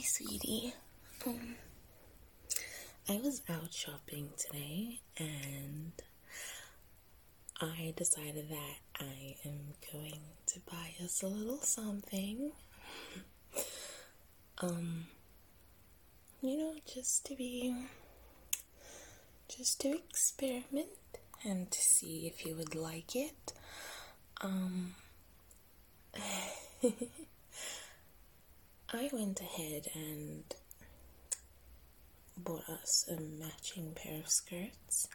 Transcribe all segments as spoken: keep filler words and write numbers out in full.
sweetie. Um, I was out shopping today and I decided that I am going to buy us a little something. Um, you know, just to be, just to experiment and to see if you would like it. Um, I went ahead and bought us a matching pair of skirts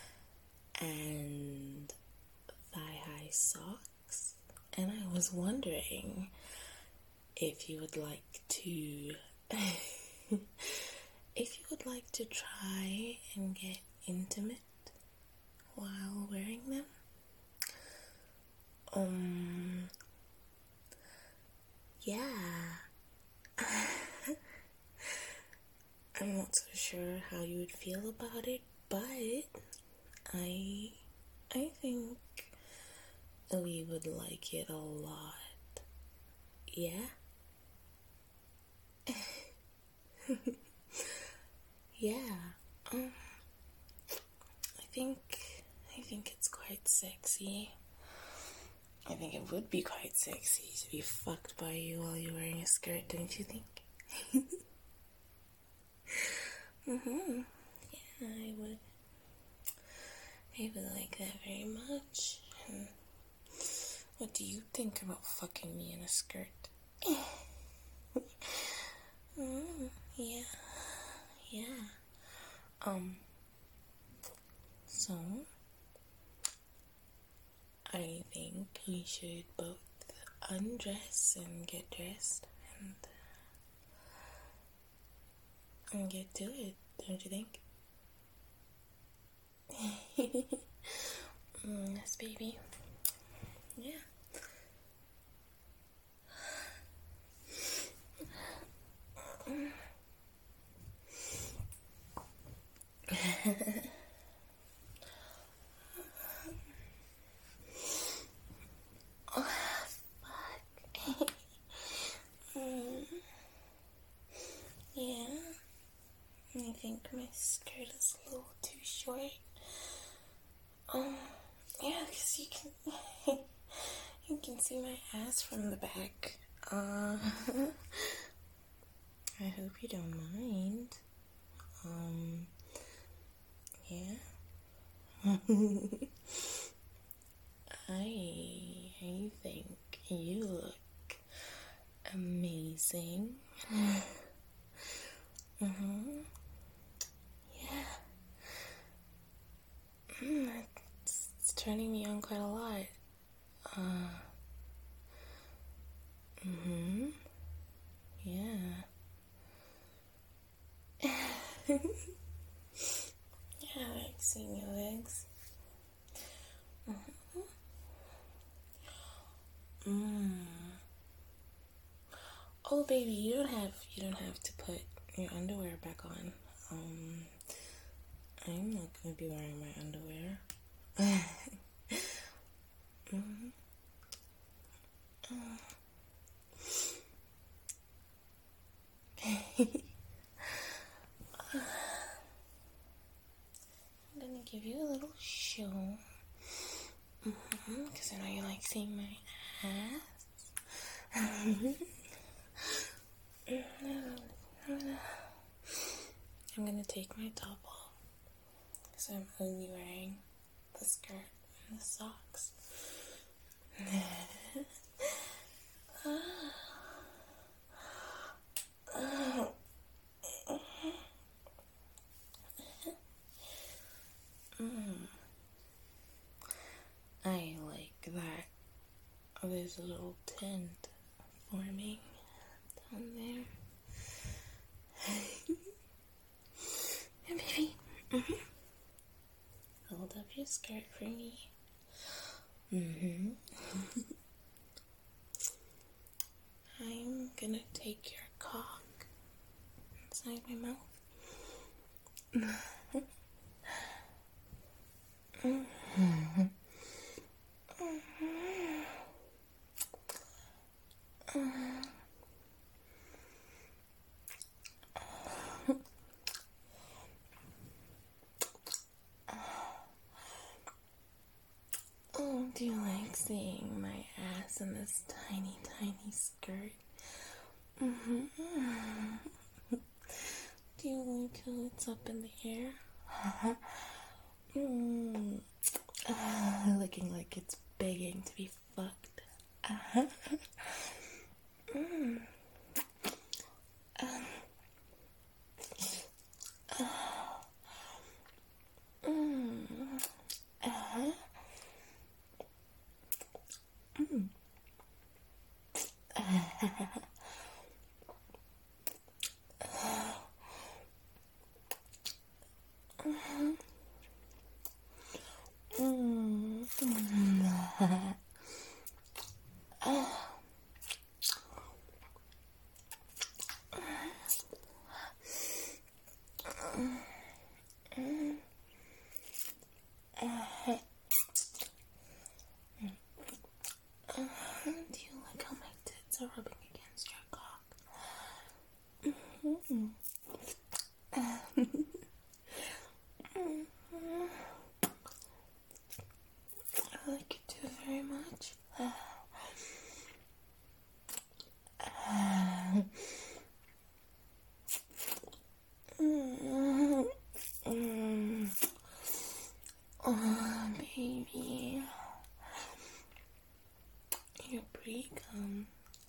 and thigh-high socks, and I was wondering if you would like to if you would like to try and get intimate while wearing them. Um yeah. I'm not so sure how you would feel about it, but I I think we would like it a lot. Yeah? Yeah. Um I think I think it's quite sexy. I think it would be quite sexy to be fucked by you while you're wearing a skirt, don't you think? Mm-hmm. Yeah, I would. I would like that very much. What do you think about fucking me in a skirt? mm, yeah. Yeah. Um. So, I think we should both undress and get dressed and and get to it, don't you think? mm, yes, baby. Yeah. oh, fuck. mm, yeah. I think my skirt is a little too short. Um, yeah, because you can, you can see my ass from the back. Uh, I hope you don't mind. Um, yeah. I, I think you look amazing. Mm-hmm. Yeah. Mm, it's, it's turning me on quite a lot. Uh. Mm-hmm. Yeah. yeah, I like seeing your legs. Mm-hmm. Mm. Oh, baby, you don't have you don't have to put your underwear back on. Um, I'm not gonna be wearing my underwear. mm-hmm. uh. I'm gonna give you a little show. Mm-hmm, because I know you like seeing my ass. I'm gonna take my top off, so I'm only wearing the skirt and the socks. mm. I like that. Oh, there's a little tent forming down there. Yeah, baby. Mm-hmm. Hold up your skirt for me. Mm-hmm. I'm gonna take your cock inside my mouth. mm-hmm. Do you like seeing my ass in this tiny, tiny skirt? Mm-hmm. Do you like how it's up in the air? mm. uh, looking like it's begging to be fucked. Uh-huh. mm. um. uh. mm. Uh-huh. Mm. Do you like how my tits are rubbing against your cock? Mm-hmm. I like it too very much. Oh, baby. You're pretty cum.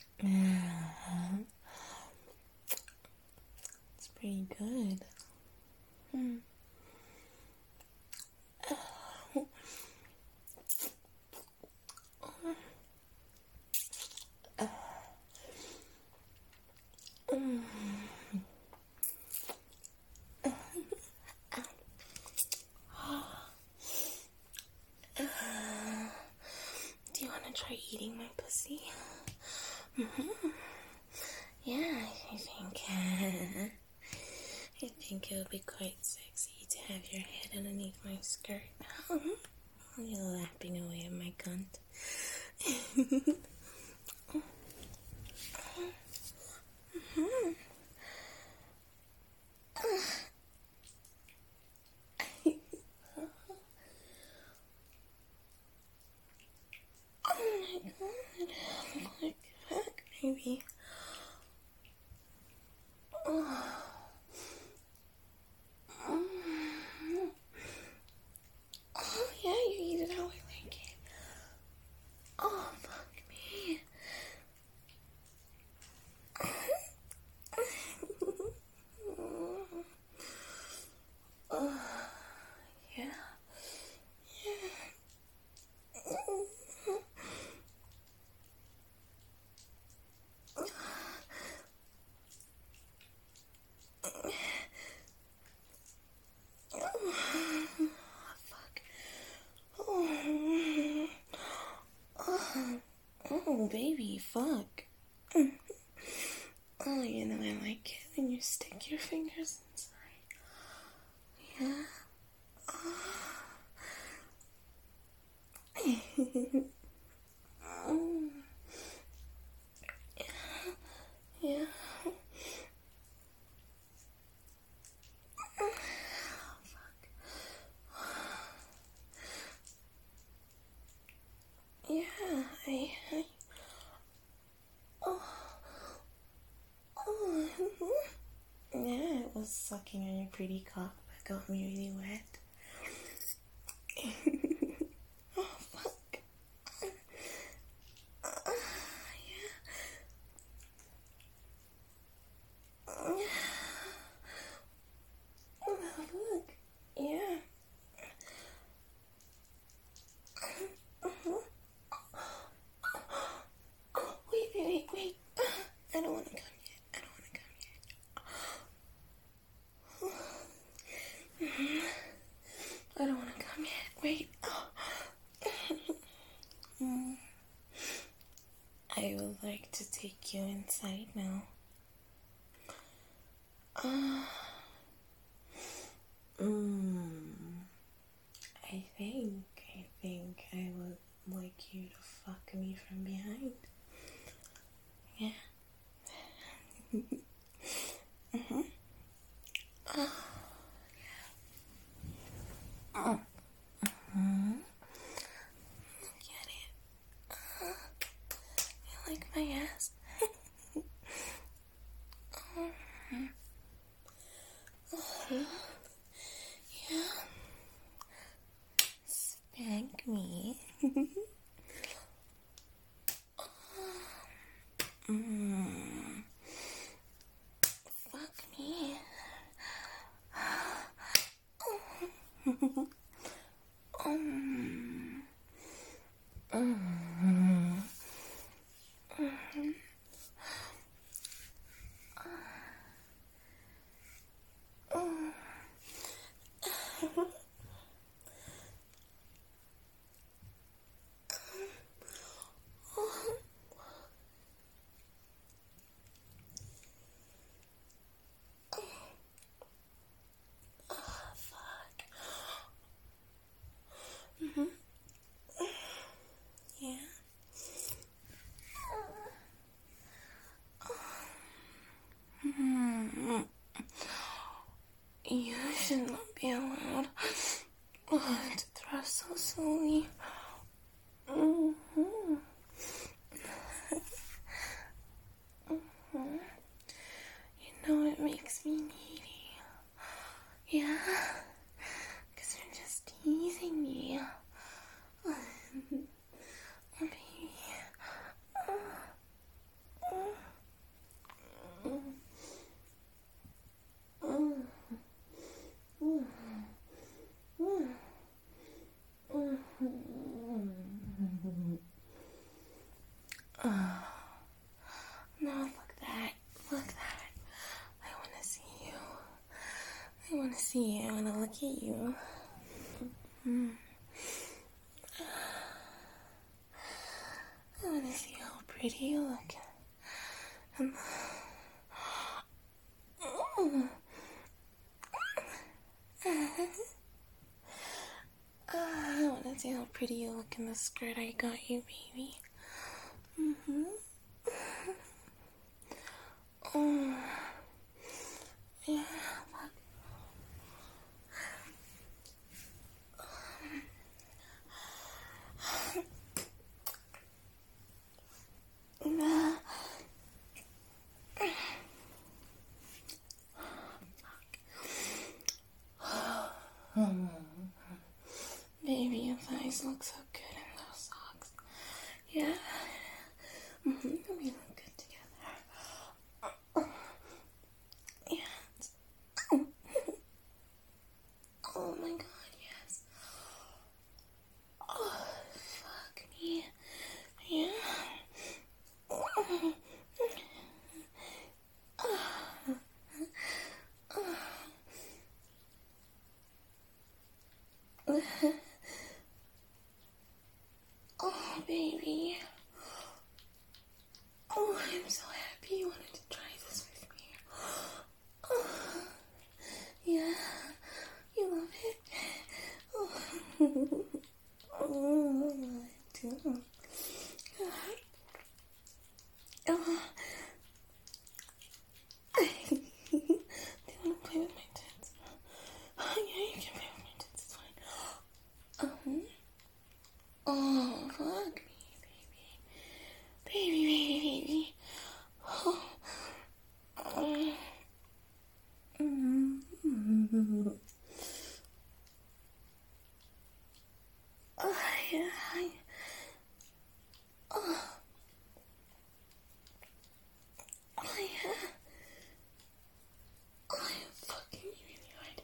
It's pretty good. Hmm. Do you want to try eating my pussy? Mm-hmm. Yeah, I think. I think it would be quite sexy to have your head underneath my skirt. You're lapping away at my cunt. mm-hmm. Oh my god. Like, fuck, baby. Oh. Mm. Oh, yeah, you eat it how I like it. Oh, fuck me. Oh, yeah. Yeah. Oh, baby, fuck. Oh, you know I like it when you stick your fingers inside. Yeah. Oh. Yeah. Oh, fuck. Yeah, I, I oh, oh, yeah, it was sucking on your pretty cock that got me really wet. Oh, fuck. Uh, yeah. Oh, look. Yeah. Uh-huh. Wait, wait, wait, wait. I don't want to come yet. I don't want to come yet. I don't want to come yet. Wait. I would like to take you inside now. Uh, mm, I think, I think I would like you to fuck me from behind. Yeah. mm-hmm. Oh, yeah. Oh. Mm-hmm. Get look at you. Mm. I want to see how pretty you look. Um, mm. Uh, I want to see how pretty you look in the skirt I got you, baby. Mm-hmm. Oh. Yeah. Baby, your thighs look so good in those socks. Yeah. Mm-hmm. We look good together. Yes. Oh my god, yes. Oh, fuck me. Yeah. Oh, baby. Oh, I'm so happy you wanted to try this with me. Oh, yeah, you love it. Oh, oh I do. Oh. Do you want to play with my tits? Oh, yeah, you can play with my tits. It's fine. Um. Oh, fuck me, baby. Baby, baby, baby. Oh. Oh. Mm-hmm. Oh, yeah. Oh. Oh, yeah. Oh, I'm fucking really hard.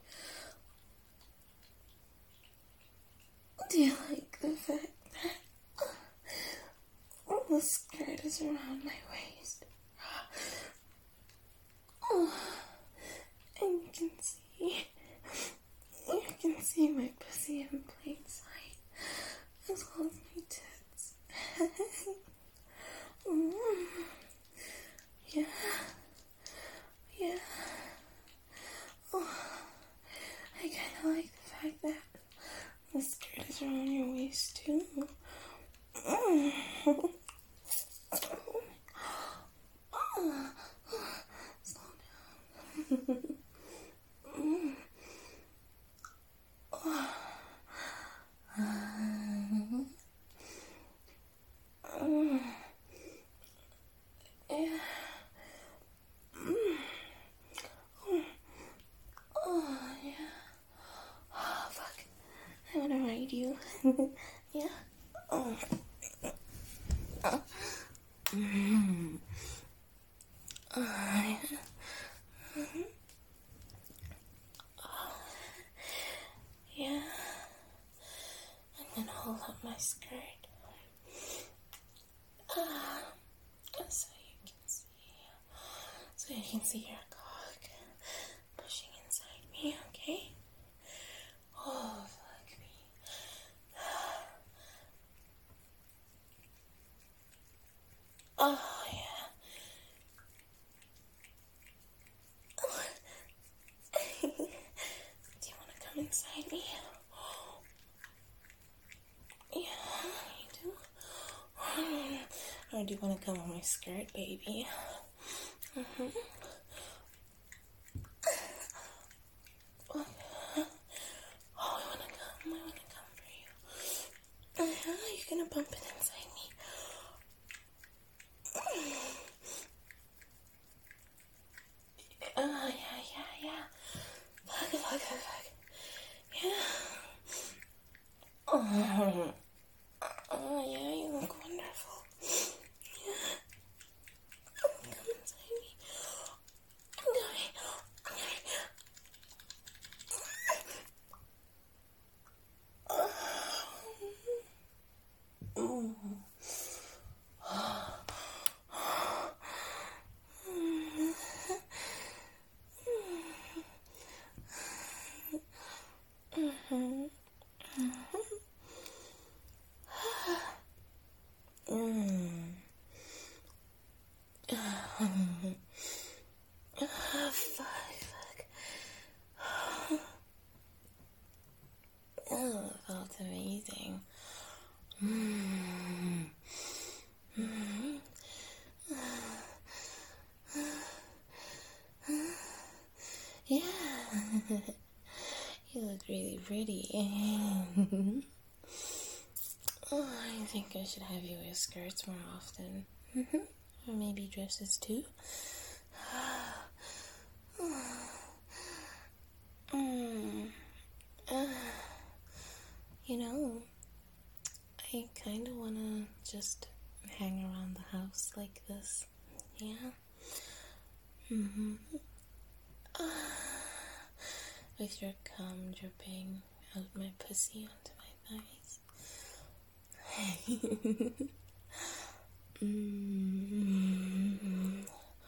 Do you like the fact that oh, the skirt is around my waist? Oh, and you can see, you can see my pussy in plain sight, as well as my tits. mm. Yeah, yeah. Oh, I kind of like the fact that the skirt is around your waist too. Mm. Oh, slow down. mm. Oh. Um, um, yeah. Mm. Oh. Oh, yeah. Oh, fuck. I want to ride you. Yeah. Oh. Oh. Mm. Oh, yeah. Mm-hmm. Oh. Yeah. I'm gonna hold up my skirt. Uh, so you can see. So you can see your cock pushing inside me, okay? Oh, fuck me. Oh, yeah. Do you want to come inside me? Yeah, you do. Or do you want to come on my skirt, baby? Mm-hmm. Oh, I want to come. I want to come for you. Uh-huh. You're going to bump it inside me. Oh, yeah, yeah, yeah. Fuck, fuck, fuck, fuck. Yeah. Oh, oh, yeah, you look wonderful. Yeah. Come inside me. I'm coming. I'm coming. Oh. Oh, fuck, fuck. Oh, it felt amazing. Mm. Mm. Yeah. You look really pretty. Oh, I think I should have you wear skirts more often. Or maybe dresses too. Mm. Uh, you know, I kind of want to just hang around the house like this. Yeah? Mm-hmm. Uh, with your cum dripping out my pussy onto my thighs. mm-hmm.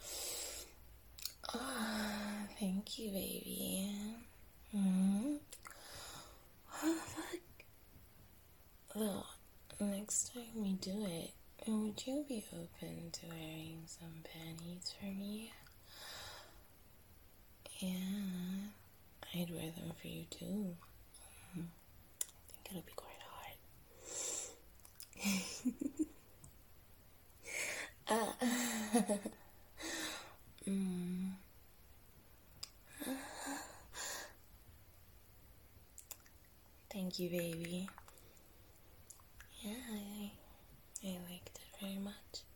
Oh, thank you, baby. Mm-hmm. Oh, fuck. Well, next time we do it, would you be open to wearing some panties for me? Yeah, I'd wear them for you too. I think it'll be quite hard. uh, mm. Thank you, baby. Yeah, I, I liked it very much.